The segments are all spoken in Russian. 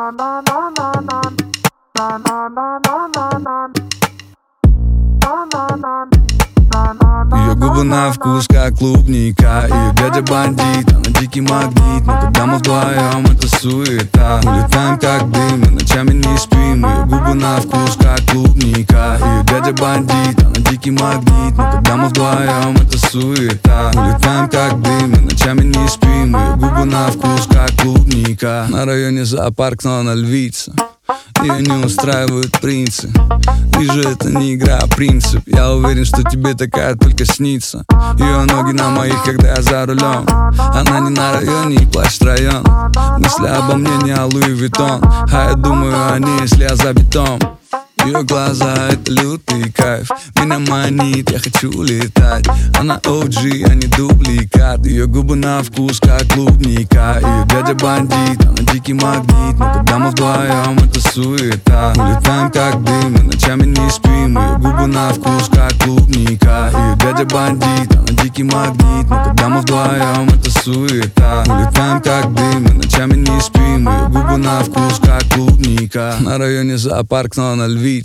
Ее губы на вкус как клубника. Ее дядя бандит, она дикий магнит. Но когда мы вдвоем, это суета. Улетаем как дым, мы ночами не спим. Ее губы на вкус как клубника. Ее дядя бандит, она дикий магнит. Но когда мы вдвоем, это суета. Улетаем как дым, мы ночами не спим. Ее губы на вкус как клубника. На районе зоопарк, но она львица. Ее не устраивают принцы. Вижу, это не игра, а принцип. Я уверен, что тебе такая только снится. Ее ноги на моих, когда я за рулем. Она не на районе и плачет район. Мысли обо мне не о Луи Виттон, а я думаю о ней, если я за бетон. Ее глаза — это лютый кайф. Меня манит, я хочу летать. Она OG, а не дубликат. Ее губы на вкус как клубника. Ее дядя бандит, она дикий магнит. Но когда мы вдвоем, это суета. Улетаем как дым, мы ночами не спим. Ее губы на вкус как клубника. Ее дядя бандит, она дикий магнит. Но когда мы вдвоем, это суета. Улетаем как дым, мы ночами не спим. Ее губы на вкус как клубника. На районе зоопарк, но она львица.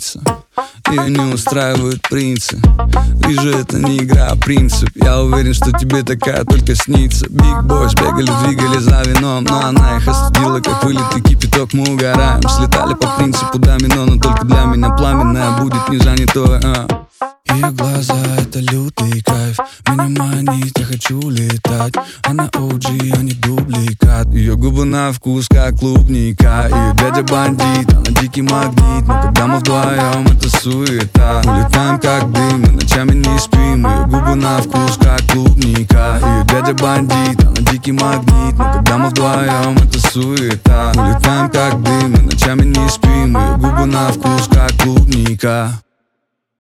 Ее не устраивают принцы. Вижу, это не игра, а принцип. Я уверен, что тебе такая только снится. Big Boys бегали, двигали за вином, но она их остудила, как вылитый кипяток. Мы угораем, слетали по принципу домино. Но только для меня пламенная будет не занятой. Ее глаза — это лютый кайф. Меня манит, я хочу летать. Она OG, а не дубликат. Ее губы на вкус как клубника. Ее дядя бандит, она дикий магнит. Но когда мы вдвоем, это суета. Улетаем как дым, мы ночами не спим. Ее губы на вкус как клубника. Ее дядя бандит, она дикий магнит. Но когда мы вдвоем, это суета. Улетаем как дым, мы ночами не спим. Ее губы на вкус как клубника.